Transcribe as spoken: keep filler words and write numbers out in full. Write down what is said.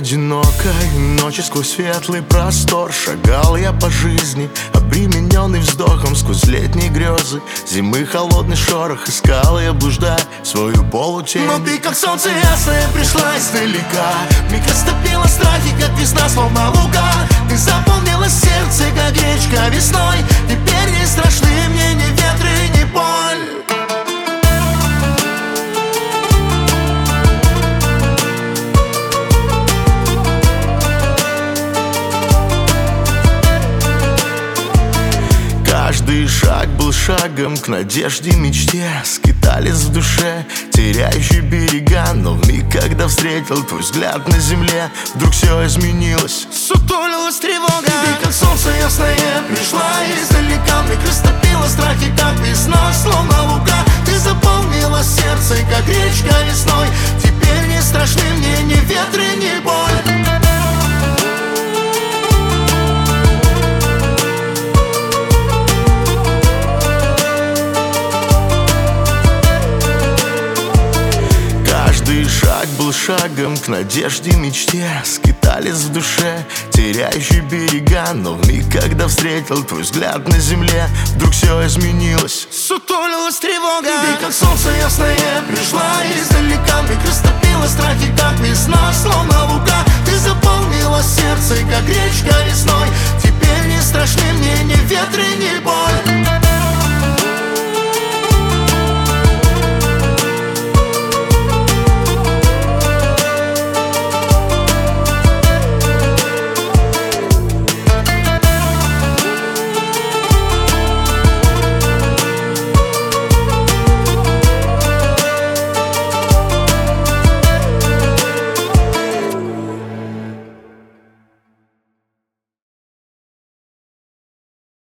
одинокой ночи сквозь светлый простор шагал я по жизни, обремененный вздохом сквозь летние грезы. Зимы холодный шорох искал я, блуждая свою полутень. Но ты, как солнце ясное, пришла издалека. Миг растопила страхи, как весна, словно лука. Ты заполнила сердце, как речка весной. Теперь не страшны мне ни ветры, ни боль. Каждый шаг был шагом к надежде, мечте. Скитались в душе, теряющий берега. Но в миг, когда встретил твой взгляд на земле, вдруг все изменилось, сутулилась тревога. Ты, как солнце ясное, пришла издалека. Миг растопила страхи, как весна, словно лука. Ты заполнила сердце, как речка весной. Теперь не страшны мне ни ветры, ни боль. Каждый шаг был шагом к надежде, мечте. Скитались в душе, теряющий берега. Но в миг, когда встретил твой взгляд на земле, вдруг все изменилось, сутулилась тревога. Ты, как солнце ясное, пришла издалека. Миг растопила страхи, как весна, словно лука. Ты заполнила сердце, как речка весной. Теперь не страшны мне ни ветры, ни боль.